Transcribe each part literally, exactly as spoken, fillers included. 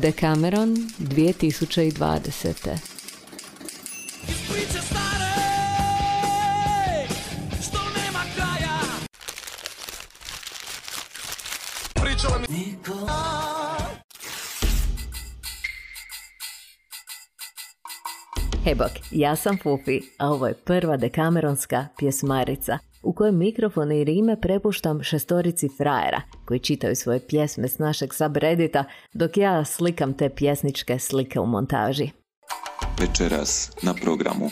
Decameron dvije tisuće dvadesete. Hej bok, ja sam Fufi, a ovo je prva dekameronska pjesmarica u kojoj mikrofone i rime prepuštam šestorici frajera koji čitaju svoje pjesme s našeg subreddita dok ja slikam te pjesničke slike u montaži. Večeras na programu.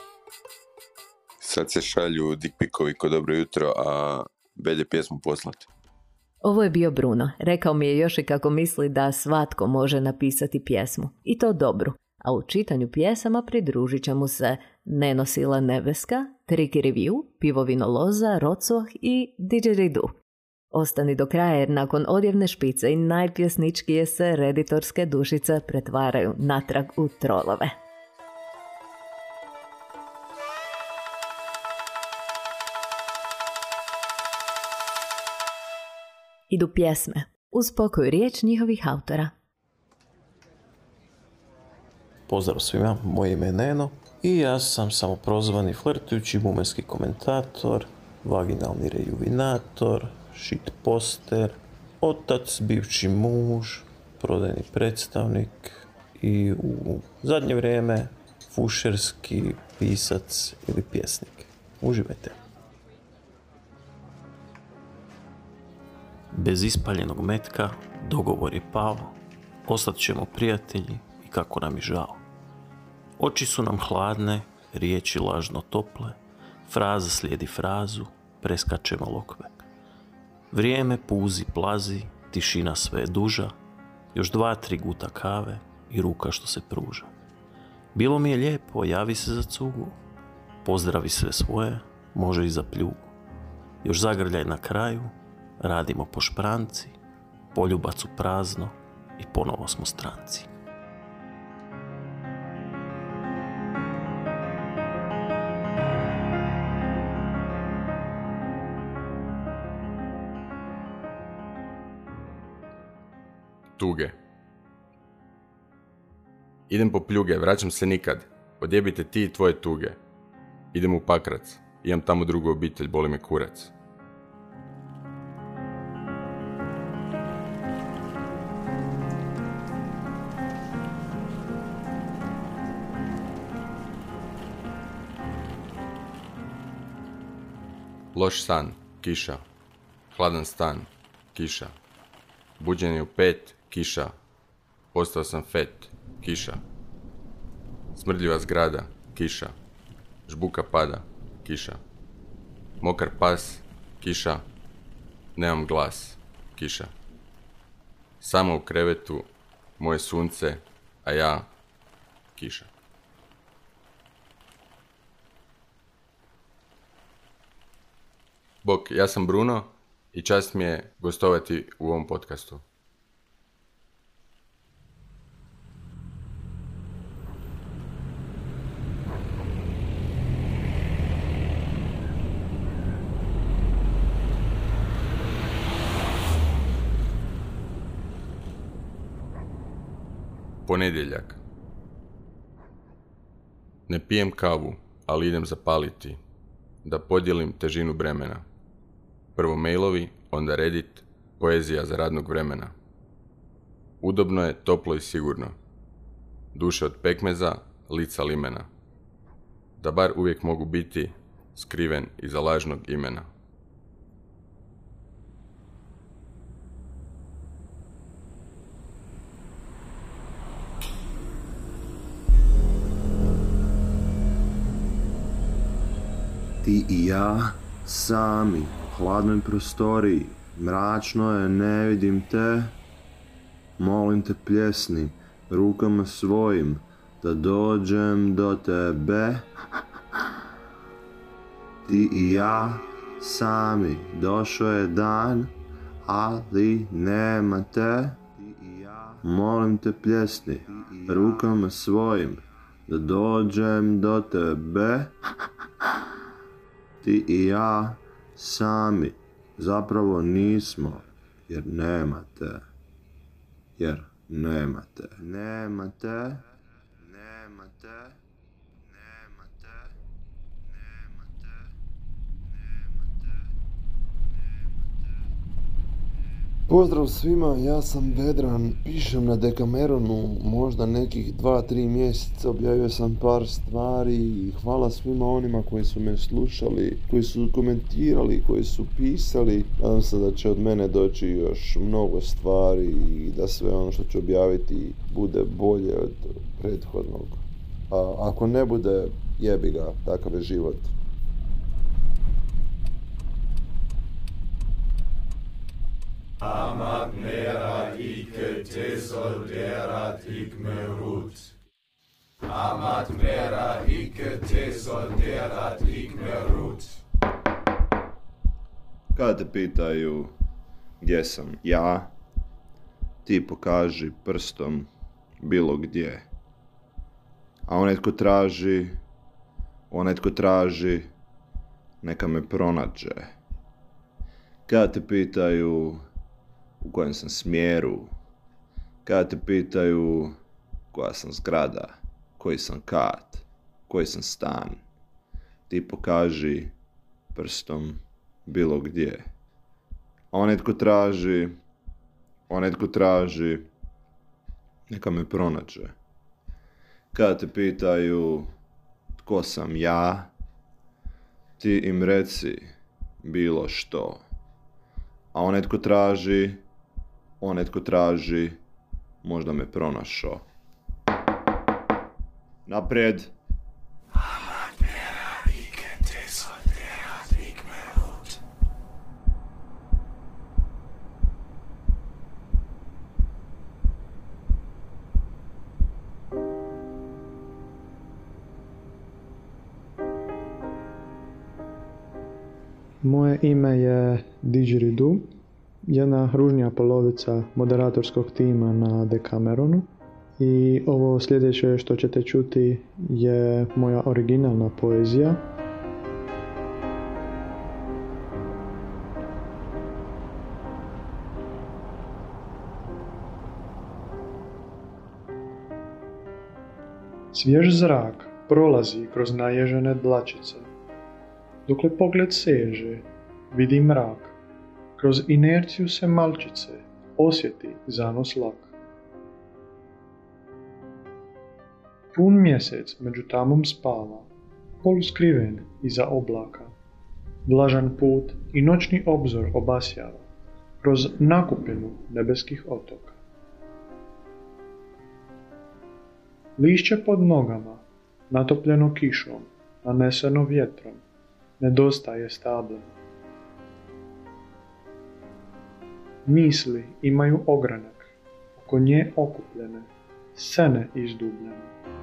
Sad se šalju dickpikovi ko dobro jutro, a belje pjesmu poslati. Ovo je bio Bruno. Rekao mi je još i kako misli da svatko može napisati pjesmu. I to dobru. A u čitanju pjesama pridružit će mu se Nenosila nebeska, Triki review, Pivovino loza, Rocoh i Didgeridoo. Ostani do kraja jer nakon odjevne špice i najpjesničkije se reditorske dušice pretvaraju natrag u trolove. Idu pjesme, uz pokoju riječ njihovih autora. Pozdrav svima, moje ime je Neno i ja sam samoprozvani flirtujući bumerski komentator, vaginalni rejuvinator, shitposter, otac, bivši muž, prodajni predstavnik i u zadnje vrijeme fušerski pisac ili pjesnik. Uživajte. Bez ispaljenog metka dogovor je pao, ostat ćemo prijatelji i kako nam je žao. Oči su nam hladne, riječi lažno tople, fraza slijedi frazu, preskačemo lokve. Vrijeme puzi plazi, tišina sve je duža, još dva, tri guta kave i ruka što se pruža. Bilo mi je lijepo, javi se za cugu, pozdravi sve svoje, može i za pljugu. Još zagrljaj na kraju, radimo po špranci, poljubac u prazno i ponovo smo stranci. Tuge. Idem po pljuge, vraćam se nikad. Odjebite ti i tvoje tuge. Idem u Pakrac, imam tamo drugu obitelj, boli me kurac. Loš san, kiša. Hladan stan, kiša. Buđen je u pet, kiša. Postao sam fet, kiša. Smrdljiva zgrada, kiša. Žbuka pada, kiša. Mokar pas, kiša. Nemam glas, kiša. Samo u krevetu, moje sunce, a ja, kiša. Bok, ja sam Bruno i čast mi je gostovati u ovom podcastu. Ponedjeljak. Ne pijem kavu, ali idem zapaliti, da podijelim težinu bremena. Prvo mailovi, onda Reddit, poezija za radnog vremena. Udobno je, toplo i sigurno. Duše od pekmeza, lica limena. Da bar uvijek mogu biti skriven iza lažnog imena. Ti i ja, sami, u hladnoj prostoriji, mračno je, ne vidim te. Molim te pljesni, rukama svojim, da dođem do tebe. Ti i ja, sami, došao je dan, ali nema te. Molim te pljesni, rukama svojim, da dođem do tebe. Ti i ja sami zapravo nismo, jer nema te. Jer nemate, nemate, nemate, nemate, nemate, nemate. Pozdrav svima, ja sam Vedran, pišem na Dekameronu, možda nekih dva tri mjeseca, objavio sam par stvari i hvala svima onima koji su me slušali, koji su komentirali, koji su pisali. Nadam se da će od mene doći još mnogo stvari i da sve ono što ću objaviti bude bolje od prethodnog. A ako ne bude, jebi ga, takav je život. Amat mera ike te solderat ik merut. Amat mera ike te solderat ik merut. Kada te pitaju gdje sam ja, ti pokaži prstom bilo gdje. A onaj tko traži, onaj tko traži, neka me pronađe. Kada te pitaju u kojem sam smjeru, kada te pitaju koja sam zgrada, koji sam kat, koji sam stan, ti pokaži prstom bilo gdje. A onaj tko traži, onaj tko traži, neka me pronađe. Kada te pitaju tko sam ja, ti im reci bilo što. A onaj tko traži, onaj tko traži, možda me pronašao. Naprijed! Moje ime je Didgeridoo, jedna ružnija polovica moderatorskog tima na Dekameronu. I ovo sljedeće što ćete čuti je moja originalna poezija. Svjež zrak prolazi kroz naježene dlačice. Dokle pogled seže, vidi mrak. Kroz inerciju se malčice osjeti zanos lak. Pun mjesec među tamom spava, poluskriven iza oblaka. Vlažan put i noćni obzor obasjava kroz nakupinu nebeskih otoka. Lišće pod nogama, natopljeno kišom, naneseno vjetrom, nedostaje stablima. Misli imaju ogranak, oko nje okupljene, scene izdubljene.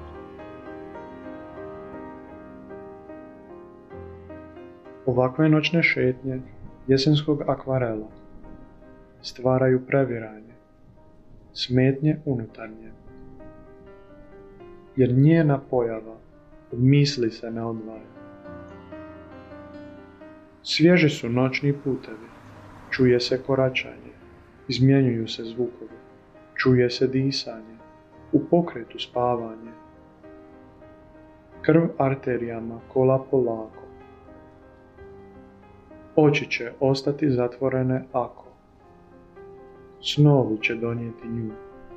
Ovakve noćne šetnje jesenskog akvarela stvaraju previranje, smetnje unutarnje, jer njena pojava od misli se ne odvaja. Svježi su noćni putevi, čuje se koračanje, izmjenjuju se zvukovi, čuje se disanje, u pokretu spavanje. Krv arterijama kola polako. Oči će ostati zatvorene ako snovi će donijeti nju.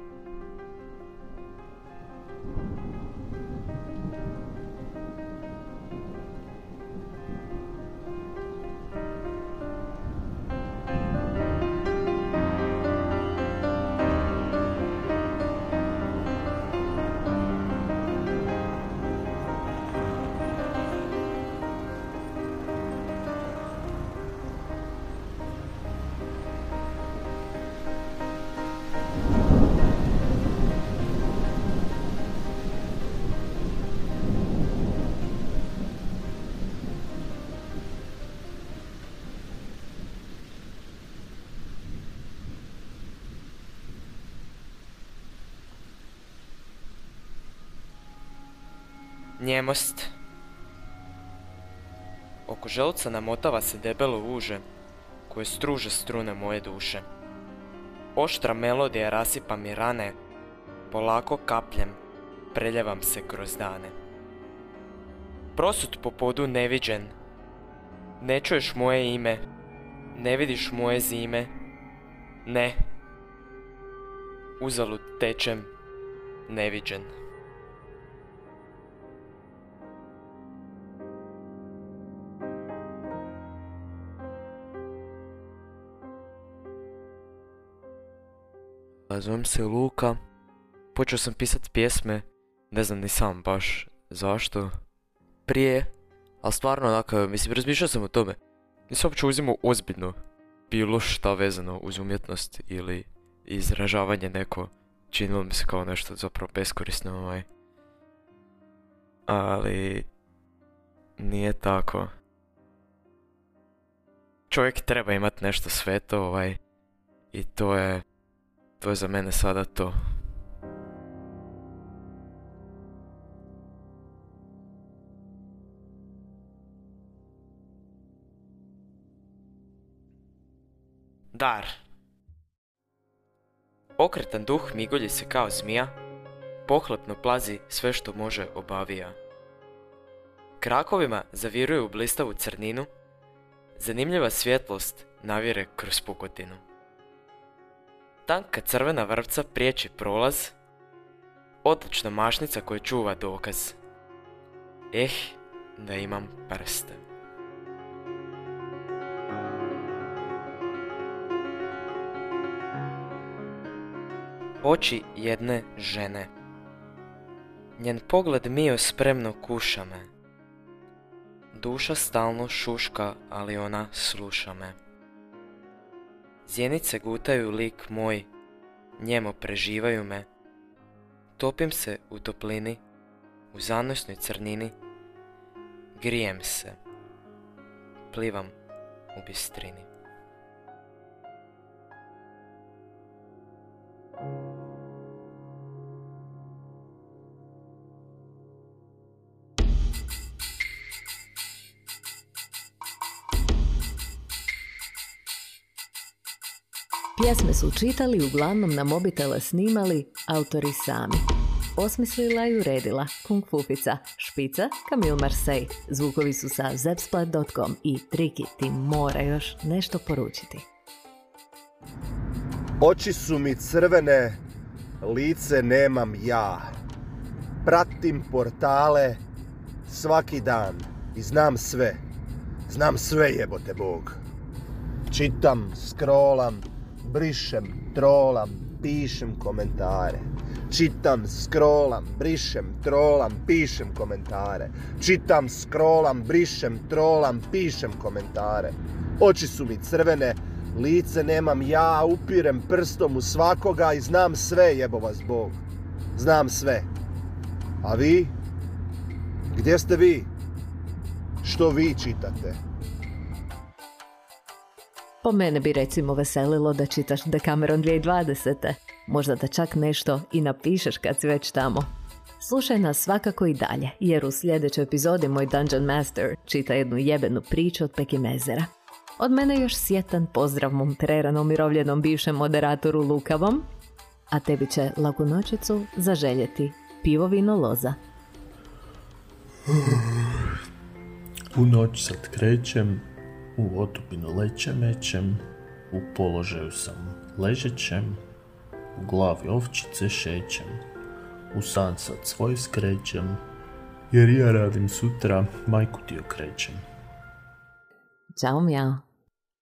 Njemost. Oko želuca namotava se debelo uže koje struže strune moje duše. Oštra melodija rasipa mi rane, polako kapljem, preljevam se kroz dane. Prosut po podu neviđen, ne čuješ moje ime, ne vidiš moje zime, ne, uzalud tečem, neviđen. Zovem se Luka, počeo sam pisati pjesme, ne znam ni sam baš zašto, prije, ali stvarno onako, mislim, razmišljao sam o tome, nisam uopće uzimao ozbiljno bilo šta vezano uz umjetnost ili izražavanje neko, činilo mi se kao nešto zapravo beskorisno, ovaj. Ali nije tako. Čovjek treba imati nešto sveto, ovaj, i to je, to je za mene sada to. Dar. Okretan duh migolji se kao zmija, pohlepno plazi sve što može obavija. Krakovima zaviruje u blistavu crninu, zanimljiva svjetlost navire kroz pukotinu. Tanka crvena vrpca priječi prolaz, odlična mašnica koja čuva dokaz. Eh, da imam prste. Oči jedne žene. Njen pogled mio spremno kuša me. Duša stalno šuška, ali ona sluša me. Zjenice gutaju lik moj, njemo preživaju me. Topim se u toplini, u zanosnoj crnini. Grijem se, plivam u bistrini. Pjesme su čitali, uglavnom na mobitele snimali autori sami. Osmislila i uredila Kung Fufica, Špica, Camille Marseille. Zvukovi su sa zepsplat dot com i Triki ti mora još nešto poručiti. Oči su mi crvene, lice nemam ja. Pratim portale svaki dan i znam sve. Znam sve, jebote Bog. Čitam, scrollam, brišem, trolam, pišem komentare. Čitam, scrollam, brišem, trolam, pišem komentare. Čitam, scrollam, brišem, trolam, pišem komentare. Oči su mi crvene, lice nemam ja, upirem prstom u svakoga i znam sve, jebo vas Bog. Znam sve. A vi? Gdje ste vi? Što vi čitate? Po mene bi recimo veselilo da čitaš Decameron dvije tisuće dvadesete. Možda da čak nešto i napišeš kad si već tamo. Slušaj nas svakako i dalje, jer u sljedećoj epizodi moj Dungeon Master čita jednu jebenu priču od Pekimezera. Od mene još sjetan pozdrav mom trerano umirovljenom bivšem moderatoru Lukavom, a tebi će laku noćicu zaželjeti pivo, vino, loza. U noć sad krećem, u otupinu leće mećem, u položaju sam ležećem, u glavi ovčice šećem, u san sad svoj skrećem, jer ja radim sutra, majku ti okrećem. Ćao, mjao.